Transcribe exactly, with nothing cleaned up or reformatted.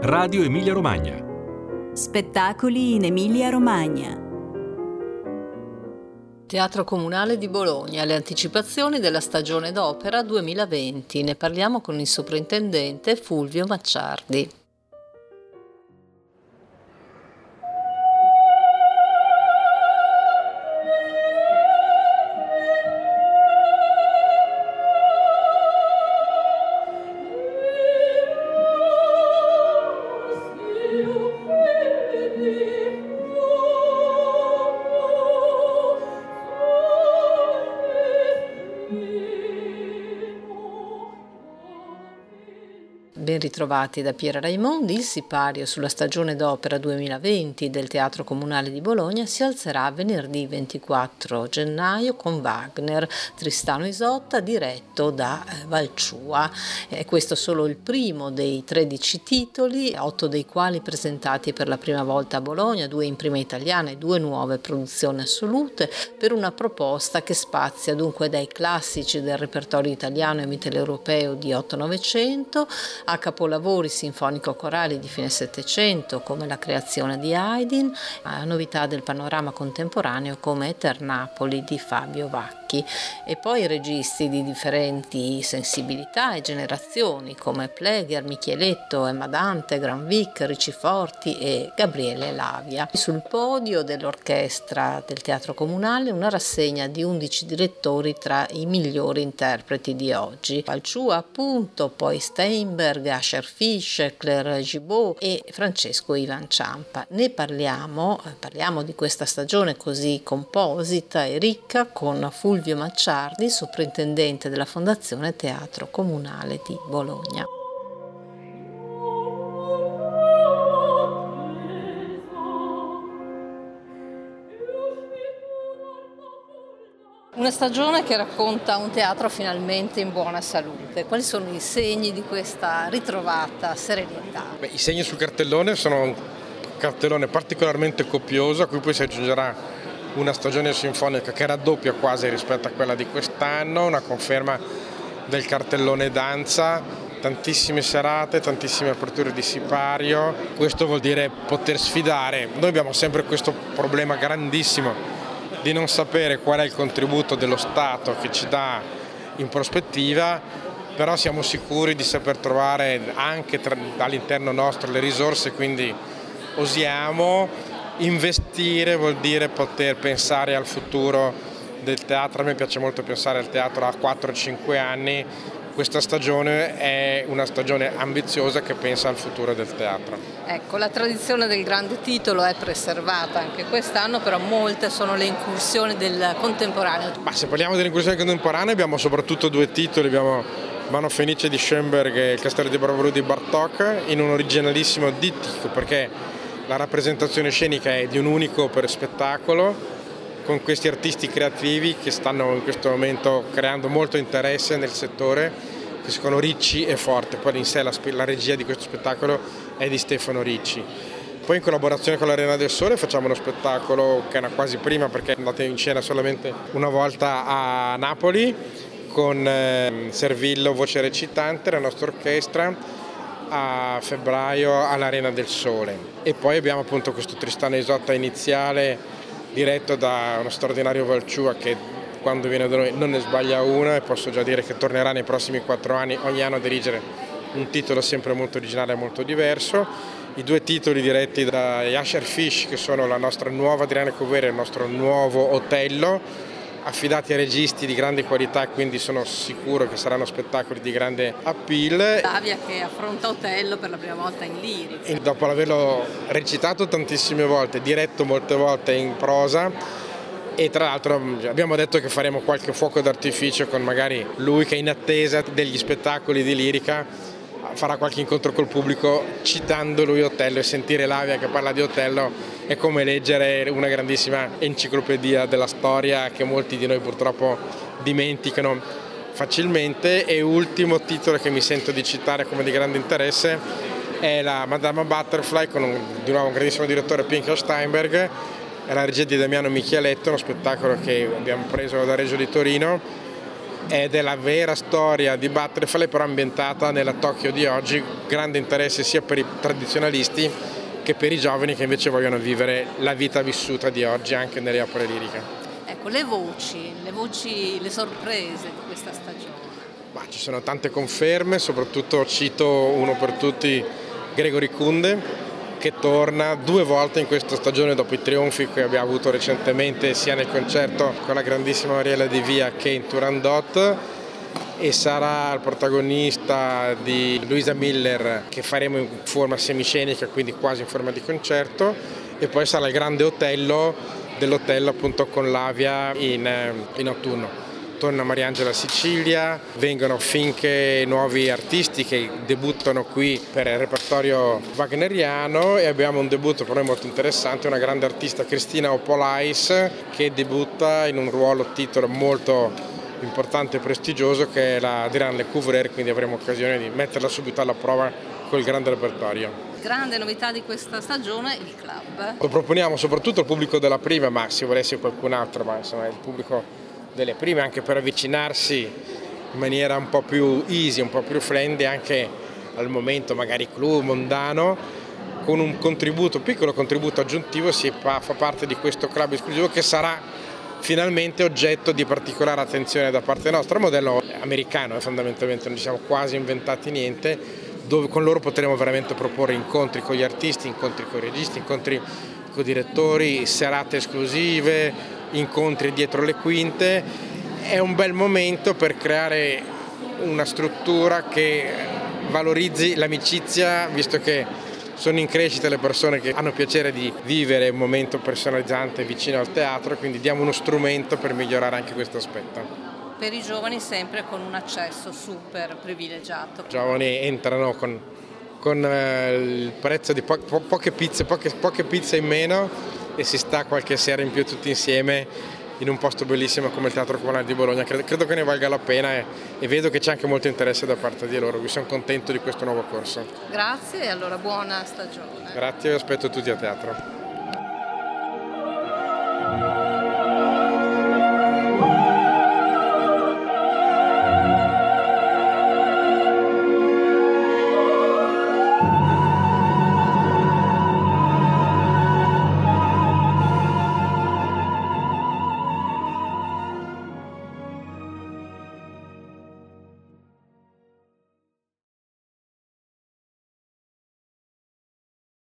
Radio Emilia Romagna. Spettacoli in Emilia Romagna. Teatro Comunale di Bologna, le anticipazioni della stagione d'opera duemilaventi. Ne parliamo con il sovrintendente Fulvio Macciardi. Ben ritrovati da Piera Raimondi. Il sipario sulla stagione d'opera duemilaventi del Teatro Comunale di Bologna si alzerà venerdì ventiquattro gennaio con Wagner, Tristano Isotta, diretto da Valciua. È questo solo il primo dei tredici titoli, otto dei quali presentati per la prima volta a Bologna, due in prima italiana e due nuove produzioni assolute, per una proposta che spazia dunque dai classici del repertorio italiano e mitteleuropeo di otto novecento a capolavori sinfonico-corali di fine Settecento come La creazione di Haydn, a novità del panorama contemporaneo come Eternapoli di Fabio Vacchi, e poi registi di differenti sensibilità e generazioni come Pleger, Micheletto, Emma Dante, Granvic, Ricci Forti e Gabriele Lavia. Sul podio dell'orchestra del Teatro Comunale una rassegna di undici direttori tra i migliori interpreti di oggi. Valciua appunto, poi Steinberg, Asher Fish, Claire Gibault e Francesco Ivan Ciampa. Ne parliamo, parliamo di questa stagione così composita e ricca con Fulvio Macciardi, sovrintendente della Fondazione Teatro Comunale di Bologna. Una stagione che racconta un teatro finalmente in buona salute. Quali sono i segni di questa ritrovata serenità? Beh, i segni sul cartellone sono un cartellone particolarmente copioso, a cui poi si aggiungerà una stagione sinfonica che raddoppia quasi rispetto a quella di quest'anno, una conferma del cartellone danza, tantissime serate, tantissime aperture di sipario. Questo vuol dire poter sfidare. Noi abbiamo sempre questo problema grandissimo di non sapere qual è il contributo dello Stato che ci dà in prospettiva, però siamo sicuri di saper trovare anche tra, all'interno nostro le risorse, quindi osiamo. Investire vuol dire poter pensare al futuro del teatro. A me piace molto pensare al teatro a quattro cinque anni. Questa stagione è una stagione ambiziosa che pensa al futuro del teatro. Ecco, la tradizione del grande titolo è preservata anche quest'anno, però molte sono le incursioni del contemporaneo. Ma se parliamo dell'incursione contemporanea abbiamo soprattutto due titoli, abbiamo Mano Fenice di Schoenberg e Il Castello di Barbaro di Bartók, in un originalissimo dittico, perché la rappresentazione scenica è di un unico per spettacolo, con questi artisti creativi che stanno in questo momento creando molto interesse nel settore, che sono Ricci e Forte. Poi in sé la, la regia di questo spettacolo è di Stefano Ricci. Poi in collaborazione con l'Arena del Sole facciamo uno spettacolo che è una quasi prima, perché è andato in scena solamente una volta a Napoli, con eh, Servillo voce recitante, la nostra orchestra, a febbraio all'Arena del Sole. E poi abbiamo appunto questo Tristano Isotta iniziale diretto da uno straordinario Valciua che quando viene da noi non ne sbaglia una, e posso già dire che tornerà nei prossimi quattro anni ogni anno a dirigere un titolo sempre molto originale e molto diverso. I due titoli diretti da Asher Fish, che sono la nostra nuova Adriana Covere e il nostro nuovo Otello, affidati a registi di grande qualità, quindi sono sicuro che saranno spettacoli di grande appeal. Lavia che affronta Otello per la prima volta in lirica. E dopo averlo recitato tantissime volte, diretto molte volte in prosa, e tra l'altro abbiamo detto che faremo qualche fuoco d'artificio con magari lui che è in attesa degli spettacoli di lirica, farà qualche incontro col pubblico citando lui Otello, e sentire Lavia che parla di Otello è come leggere una grandissima enciclopedia della storia che molti di noi purtroppo dimenticano facilmente. E ultimo titolo che mi sento di citare come di grande interesse è la Madama Butterfly, con un, di nuovo un grandissimo direttore, Pinchas Steinberg, e la regia di Damiano Micheletto, uno spettacolo che abbiamo preso da Reggio di Torino, ed è la vera storia di Butterfly, però ambientata nella Tokyo di oggi, grande interesse sia per i tradizionalisti che per i giovani che invece vogliono vivere la vita vissuta di oggi anche nelle opere liriche. Ecco, le voci, le voci, le sorprese di questa stagione. Ma ci sono tante conferme, soprattutto cito uno per tutti, Gregory Kunde, che torna due volte in questa stagione dopo i trionfi che abbiamo avuto recentemente sia nel concerto con la grandissima Mariella Di Via che in Turandot, e sarà il protagonista di Luisa Miller che faremo in forma semiscenica, quindi quasi in forma di concerto, e poi sarà il grande Otello dell'Otello appunto con l'Avia in, in autunno. Torna Mariangela Sicilia, vengono finché nuovi artisti che debuttano qui per il repertorio wagneriano, e abbiamo un debutto per noi molto interessante, una grande artista, Cristina Opolais, che debutta in un ruolo titolo molto importante e prestigioso che è la Diran Le Couvrer, quindi avremo occasione di metterla subito alla prova col grande repertorio. Grande novità di questa stagione, il club. Lo proponiamo soprattutto al pubblico della prima, ma se volesse qualcun altro, ma insomma il pubblico delle prime, anche per avvicinarsi in maniera un po' più easy, un po' più friendly anche al momento magari clou, mondano, con un contributo, piccolo contributo aggiuntivo, si fa, fa parte di questo club esclusivo che sarà finalmente oggetto di particolare attenzione da parte nostra. Il modello americano, fondamentalmente non ci siamo quasi inventati niente, dove con loro potremo veramente proporre incontri con gli artisti, incontri con i registi, incontri con i direttori, serate esclusive, incontri dietro le quinte. È un bel momento per creare una struttura che valorizzi l'amicizia, visto che sono in crescita le persone che hanno piacere di vivere un momento personalizzante vicino al teatro, quindi diamo uno strumento per migliorare anche questo aspetto. Per i giovani sempre con un accesso super privilegiato. I giovani entrano con, con eh, il prezzo di po- po- poche pizze, poche, poche pizze in meno, e si sta qualche sera in più tutti insieme in un posto bellissimo come il Teatro Comunale di Bologna. Credo, credo che ne valga la pena e, e vedo che c'è anche molto interesse da parte di loro. Vi sono contento di questo nuovo corso. Grazie e allora buona stagione. Grazie, vi aspetto tutti a teatro.